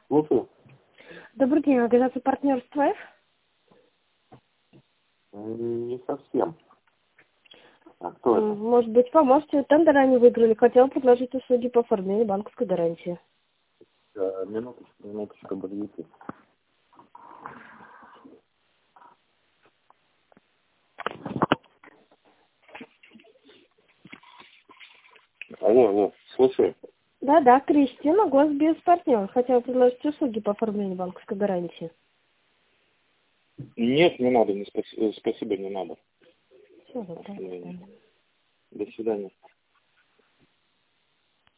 Слушаю. Добрый день, организация партнерства F. Не совсем. А кто это? Может быть, поможете? Тендер они выиграли. Хотел предложить услуги по оформлению банковской гарантии. Минуточку, подождите. Алло, слушаю. Да, Кристина, Госбезпартнер. Хотела предложить услуги по оформлению банковской гарантии. Нет, не надо, спасибо, не надо. Всего доброго. До свидания.